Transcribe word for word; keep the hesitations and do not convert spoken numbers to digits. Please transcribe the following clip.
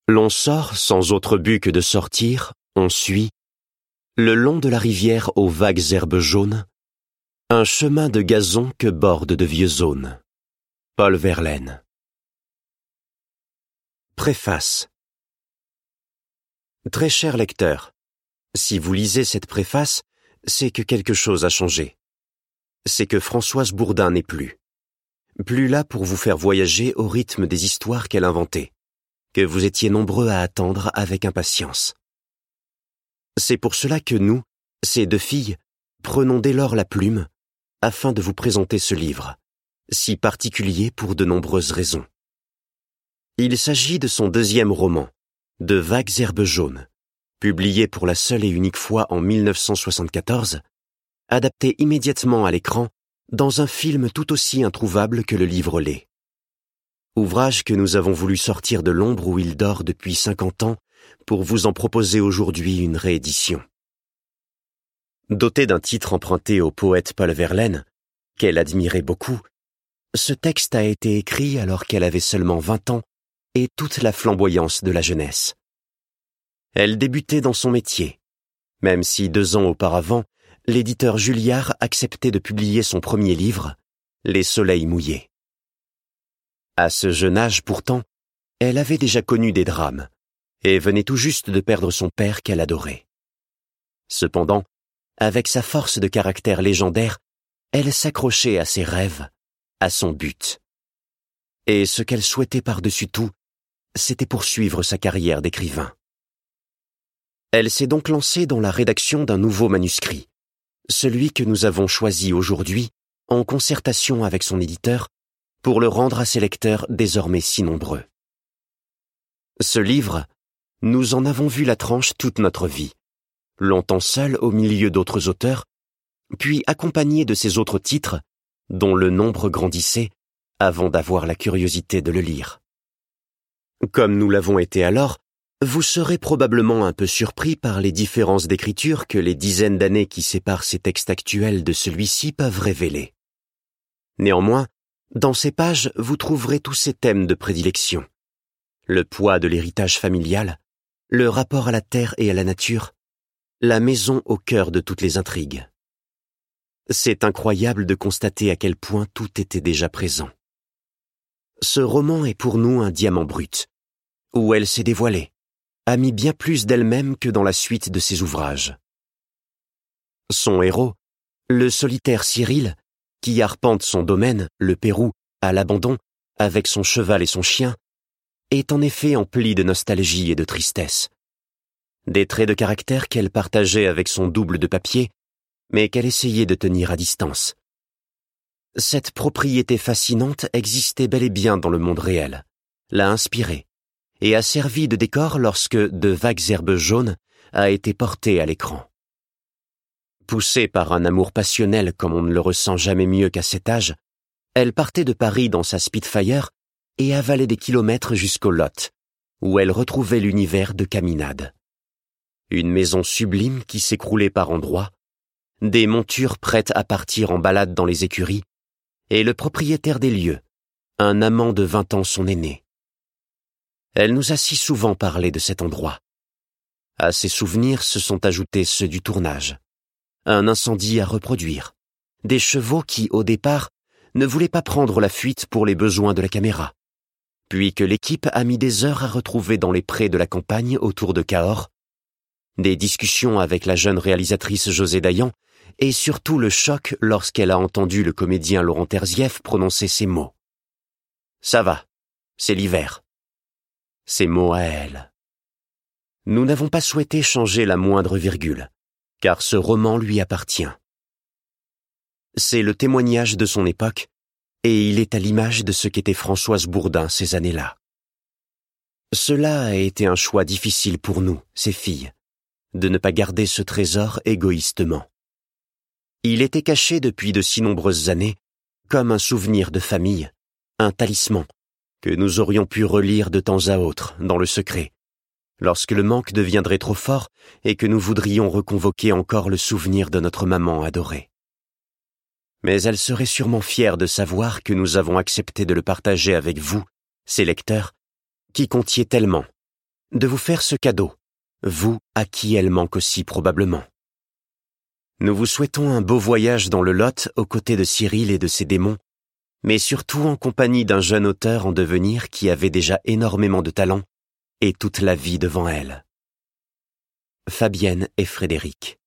L'on sort sans autre but que de sortir, on suit, le long de la rivière aux vagues herbes jaunes, un chemin de gazon que bordent de vieux aunes. Paul Verlaine. Préface. Très cher lecteur, si vous lisez cette préface, c'est que quelque chose a changé. C'est que Françoise Bourdin n'est plus. Plus là pour vous faire voyager au rythme des histoires qu'elle inventait, que vous étiez nombreux à attendre avec impatience. C'est pour cela que nous, ces deux filles, prenons dès lors la plume, afin de vous présenter ce livre, si particulier pour de nombreuses raisons. Il s'agit de son deuxième roman, De vagues herbes jaunes, publié pour la seule et unique fois en mille neuf cent soixante-quatorze, adapté immédiatement à l'écran dans un film tout aussi introuvable que le livre l'est. Ouvrage que nous avons voulu sortir de l'ombre où il dort depuis cinquante ans pour vous en proposer aujourd'hui une réédition. Doté d'un titre emprunté au poète Paul Verlaine, qu'elle admirait beaucoup, ce texte a été écrit alors qu'elle avait seulement vingt ans et toute la flamboyance de la jeunesse. Elle débutait dans son métier, même si deux ans auparavant, l'éditeur Julliard acceptait de publier son premier livre, Les Soleils mouillés. À ce jeune âge pourtant, elle avait déjà connu des drames, et venait tout juste de perdre son père qu'elle adorait. Cependant, avec sa force de caractère légendaire, elle s'accrochait à ses rêves, à son but. Et ce qu'elle souhaitait par-dessus tout, c'était poursuivre sa carrière d'écrivain. Elle s'est donc lancée dans la rédaction d'un nouveau manuscrit, celui que nous avons choisi aujourd'hui, en concertation avec son éditeur, pour le rendre à ses lecteurs désormais si nombreux. Ce livre, nous en avons vu la tranche toute notre vie, longtemps seul au milieu d'autres auteurs, puis accompagné de ces autres titres, dont le nombre grandissait, avant d'avoir la curiosité de le lire. Comme nous l'avons été alors, vous serez probablement un peu surpris par les différences d'écriture que les dizaines d'années qui séparent ces textes actuels de celui-ci peuvent révéler. Néanmoins, dans ces pages, vous trouverez tous ces thèmes de prédilection. Le poids de l'héritage familial, le rapport à la terre et à la nature, la maison au cœur de toutes les intrigues. C'est incroyable de constater à quel point tout était déjà présent. Ce roman est pour nous un diamant brut, où elle s'est dévoilée, a mis bien plus d'elle-même que dans la suite de ses ouvrages. Son héros, le solitaire Cyril, qui arpente son domaine, le Pérou, à l'abandon, avec son cheval et son chien, est en effet empli de nostalgie et de tristesse. Des traits de caractère qu'elle partageait avec son double de papier, mais qu'elle essayait de tenir à distance. Cette propriété fascinante existait bel et bien dans le monde réel, l'a inspirée, et a servi de décor lorsque De vagues herbes jaunes a été porté à l'écran. Poussée par un amour passionnel comme on ne le ressent jamais mieux qu'à cet âge, elle partait de Paris dans sa Spitfire et avalait des kilomètres jusqu'au Lot, où elle retrouvait l'univers de Caminade. Une maison sublime qui s'écroulait par endroits, des montures prêtes à partir en balade dans les écuries, et le propriétaire des lieux, un amant de vingt ans son aîné. Elle nous a si souvent parlé de cet endroit. À ses souvenirs se sont ajoutés ceux du tournage. Un incendie à reproduire. Des chevaux qui, au départ, ne voulaient pas prendre la fuite pour les besoins de la caméra. Puis que l'équipe a mis des heures à retrouver dans les prés de la campagne autour de Cahors. Des discussions avec la jeune réalisatrice José Dayan, et surtout le choc lorsqu'elle a entendu le comédien Laurent Terzieff prononcer ces mots. « Ça va, c'est l'hiver. » Ces mots à elle. Nous n'avons pas souhaité changer la moindre virgule, car ce roman lui appartient. C'est le témoignage de son époque, et il est à l'image de ce qu'était Françoise Bourdin ces années-là. Cela a été un choix difficile pour nous, ses filles, de ne pas garder ce trésor égoïstement. Il était caché depuis de si nombreuses années, comme un souvenir de famille, un talisman, que nous aurions pu relire de temps à autre, dans le secret, lorsque le manque deviendrait trop fort et que nous voudrions reconvoquer encore le souvenir de notre maman adorée. Mais elle serait sûrement fière de savoir que nous avons accepté de le partager avec vous, ses lecteurs, qui comptiez tellement, de vous faire ce cadeau, vous à qui elle manque aussi probablement. Nous vous souhaitons un beau voyage dans le Lot aux côtés de Cyril et de ses démons, mais surtout en compagnie d'un jeune auteur en devenir qui avait déjà énormément de talent et toute la vie devant elle. Fabienne et Frédéric.